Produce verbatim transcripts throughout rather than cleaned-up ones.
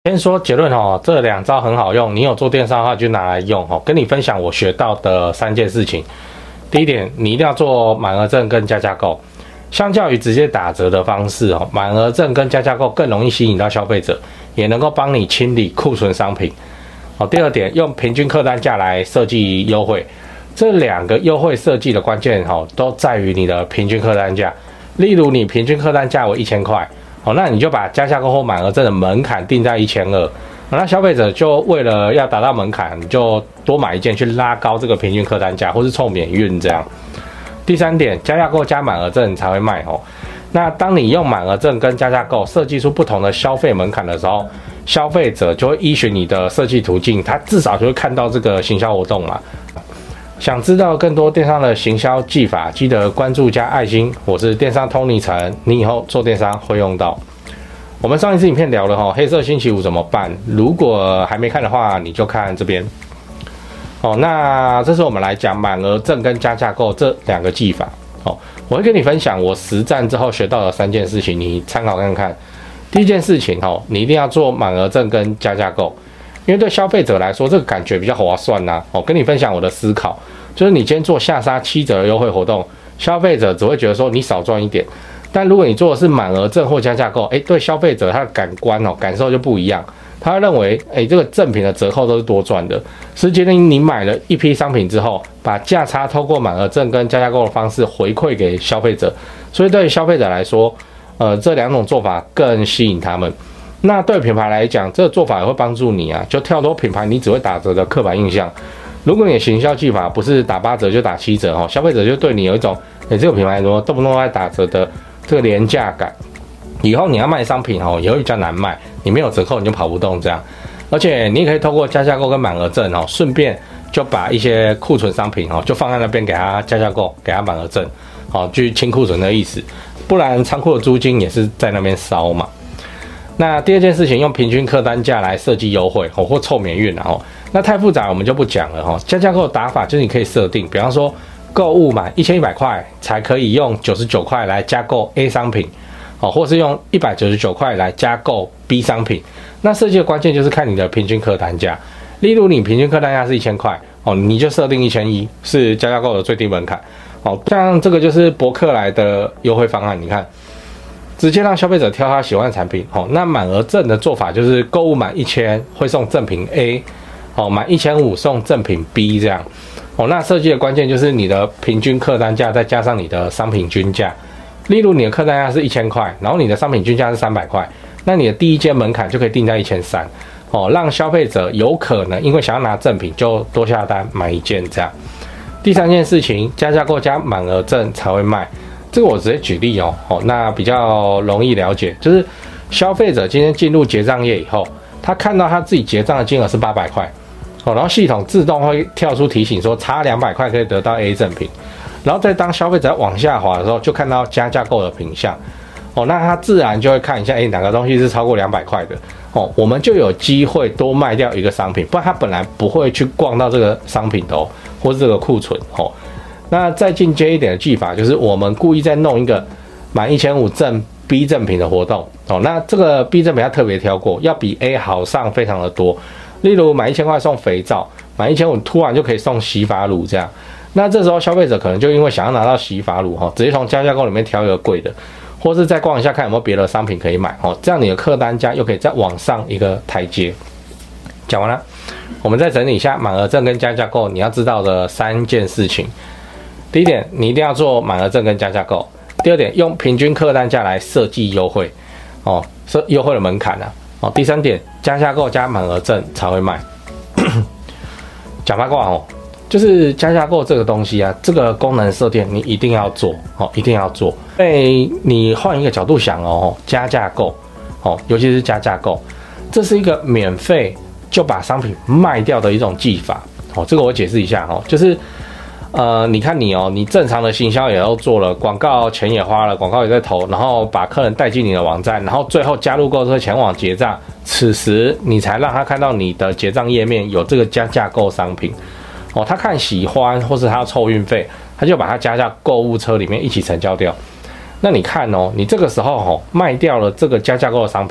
先说结论哦，这两招很好用，你有做电商的话就拿来用哦。跟你分享我学到的三件事情。第一点，你一定要做满额赠跟加价购，相较于直接打折的方式哦，满额赠跟加价购更容易吸引到消费者，也能够帮你清理库存商品。哦，第二点，用平均客单价来设计优惠，这两个优惠设计的关键哦，都在于你的平均客单价。例如，你平均客单价为一千块。哦，那你就把加价购或满额赠的门槛定在一千二，那消费者就为了要达到门槛，你就多买一件去拉高这个平均客单价，或是凑免运这样。第三点，加价购加满额赠才会卖哦。那当你用满额赠跟加价购设计出不同的消费门槛的时候，消费者就会依循你的设计途径，他至少就会看到这个行销活动嘛。想知道更多电商的行销技法，记得关注加爱心。我是电商通尼城，你以后做电商会用到。我们上一次影片聊了哈，黑色星期五怎么办？如果还没看的话，你就看这边。哦，那这是我们来讲满额赠跟加价购这两个技法。哦，我会跟你分享我实战之后学到的三件事情，你参考看看。第一件事情哦，你一定要做满额赠跟加价购。因为对消费者来说，这个感觉比较划算呐、啊。我、哦、跟你分享我的思考，就是你今天做下杀七折的优惠活动，消费者只会觉得说你少赚一点。但如果你做的是满额赠或加价购，哎，对消费者他的感官哦感受就不一样，他会认为哎这个赠品的折扣都是多赚的。实际你买了一批商品之后，把价差透过满额赠跟加价购的方式回馈给消费者，所以对于消费者来说，呃这两种做法更吸引他们。那对品牌来讲，这个做法也会帮助你啊，就跳脱品牌你只会打折的刻板印象。如果你的行销技法不是打八折就打七折哦，消费者就对你有一种，哎，这个品牌怎么动不动在打折的这个廉价感。以后你要卖商品哦，也会比较难卖，你没有折扣你就跑不动这样。而且你也可以透过加价购跟满额赠哦，顺便就把一些库存商品哦，就放在那边给他加价购，给他满额赠，哦，去清库存的意思。不然仓库的租金也是在那边烧嘛。那第二件事情，用平均客单价来设计优惠哦，或凑免运啊哦。那太复杂我们就不讲了哈。加价购的打法就是你可以设定，比方说购物满一千一百块才可以用九十九块来加购 A 商品，哦，或是用一百九十九块来加购 B 商品。那设计的关键就是看你的平均客单价。例如你平均客单价是一千块哦，你就设定一千一是加价购的最低门槛哦。像这个就是博客来的优惠方案，你看。直接让消费者挑他喜欢的产品，哦，那满额赠的做法就是购物满一千会送赠品 A， 哦，满一千五送赠品 B 这样，哦，那设计的关键就是你的平均客单价再加上你的商品均价，例如你的客单价是一千块，然后你的商品均价是三百块，那你的第一件门槛就可以定在一千三，哦，让消费者有可能因为想要拿赠品就多下单买一件这样。第三件事情，加价购加满额赠才会卖。这个我直接举例哦，哦，那比较容易了解，就是消费者今天进入结账页以后，他看到他自己结账的金额是八百块，哦，然后系统自动会跳出提醒说差两百块可以得到 A 赠品，然后再当消费者往下滑的时候，就看到加价购的品项，哦，那他自然就会看一下，哎，哪个东西是超过两百块的，哦，我们就有机会多卖掉一个商品，不然他本来不会去逛到这个商品的哦，或是这个库存哦。那再进阶一点的技法，就是我们故意再弄一个满一千五赠 B 赠品的活动哦。那这个 B 赠品要特别挑过，要比 A 好上非常的多。例如满一千块送肥皂，满一千五突然就可以送洗发乳这样。那这时候消费者可能就因为想要拿到洗发乳哈，直接从加价购里面挑一个贵的，或是再逛一下看有没有别的商品可以买哦。这样你的客单价又可以再往上一个台阶。讲完了，我们再整理一下满额赠跟加价购你要知道的三件事情。第一点，你一定要做满额赠跟加价购。第二点，用平均客单价来设计优惠，哦，设优惠的门槛啊。哦，第三点，加价购加满额赠才会卖。讲八卦哦，就是加价购这个东西啊，这个功能设定你一定要做哦，一定要做。因为你换一个角度想哦，加价购哦，尤其是加价购，这是一个免费就把商品卖掉的一种技法哦。这个我解释一下哦，就是。呃，你看你哦，你正常的行销也都做了，广告钱也花了，广告也在投，然后把客人带进你的网站，然后最后加入购车前往结账，此时你才让他看到你的结账页面有这个加价购商品，哦，他看喜欢或是他要凑运费，他就把它加在购物车里面一起成交掉。那你看哦，你这个时候哦卖掉了这个加价购的商品，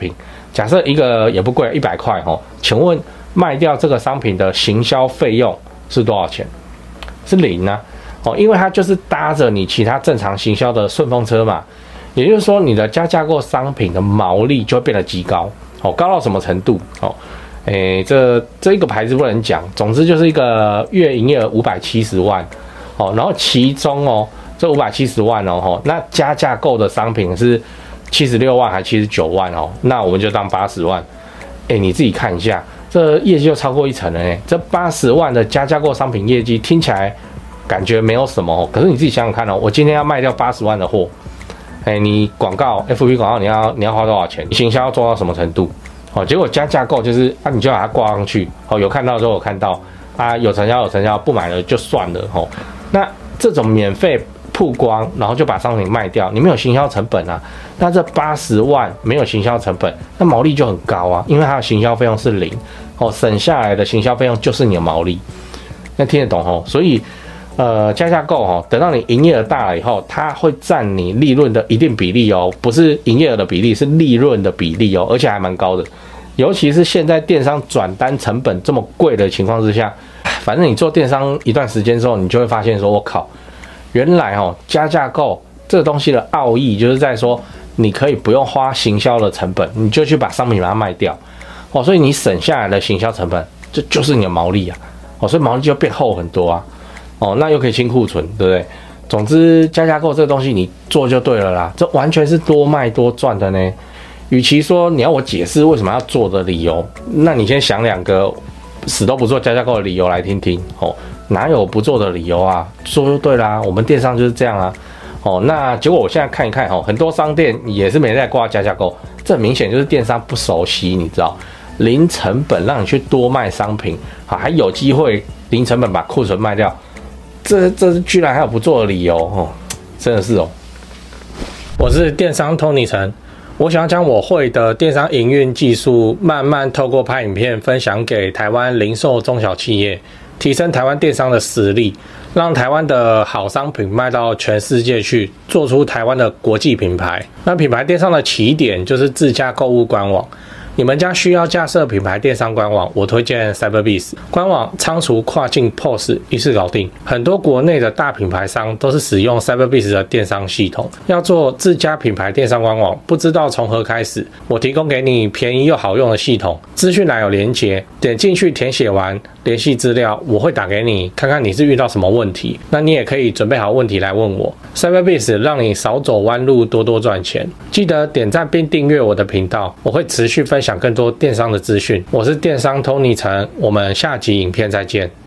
假设一个也不贵，一百块哦，请问卖掉这个商品的行销费用是多少钱？是零啊，哦，因为它就是搭着你其他正常行销的顺风车嘛，也就是说你的加价购商品的毛利就会变得极高，哦，高到什么程度？哦，诶，这这一个牌子不能讲，总之就是一个月营业额五百七十万，哦，然后其中哦，这五百七十万哦，哦，那加价购的商品是七十六万还七十九万哦，那我们就当八十万，诶，你自己看一下。这业绩就超过一成了呢。这八十万的加价购商品业绩听起来感觉没有什么，可是你自己想想看哦，我今天要卖掉八十万的货，哎，你广告 F B 广告你要你要花多少钱？你行销要做到什么程度？哦，结果加价购就是啊，你就把它挂上去，哦，有看到就有看到啊，有成交有成交，不买了就算了哦。那这种免费曝光，然后就把商品卖掉，你没有行销成本啊。那这八十万没有行销成本，那毛利就很高啊，因为它的行销费用是零哦，省下来的行销费用就是你的毛利。那听得懂哦？所以呃，加价购哦，等到你营业额大了以后，它会占你利润的一定比例哦，不是营业额的比例，是利润的比例哦，而且还蛮高的。尤其是现在电商转单成本这么贵的情况之下，反正你做电商一段时间之后，你就会发现说，我靠，原来哦，加价购这个东西的奥义就是在说，你可以不用花行销的成本，你就去把商品把它卖掉哦，所以你省下来的行销成本，这就是你的毛利啊，哦，所以毛利就变厚很多啊，哦，那又可以清库存，对不对？总之，加价购这个东西你做就对了啦，这完全是多卖多赚的呢。与其说你要我解释为什么要做的理由，那你先想两个死都不做加价购的理由来听听哦，哪有不做的理由啊？做就对啦，我们电商就是这样啊。哦，那结果我现在看一看哦，很多商店也是没在挂加价购，这明显就是电商不熟悉，你知道，零成本让你去多卖商品，啊，还有机会零成本把库存卖掉，这这居然还有不做的理由哦，真的是哦。我是电商 Tony 陈，我想要将我会的电商营运技术，慢慢透过拍影片分享给台湾零售中小企业，提升台湾电商的实力。让台湾的好商品卖到全世界去，做出台湾的国际品牌。那品牌电商的起点就是自家购物官网。你们家需要架设品牌电商官网，我推荐 Cyberbiz 官网，仓储、跨境 P O S 一次搞定。很多国内的大品牌商都是使用 Cyberbiz 的电商系统。要做自家品牌电商官网，不知道从何开始？我提供给你便宜又好用的系统，资讯栏有连结，点进去填写完联系资料，我会打给你，看看你是遇到什么问题。那你也可以准备好问题来问我。Cyberbiz 让你少走弯路，多多赚钱。记得点赞并订阅我的频道，我会持续分享更多电商的资讯。我是电商 Tony 陈，我们下集影片再见。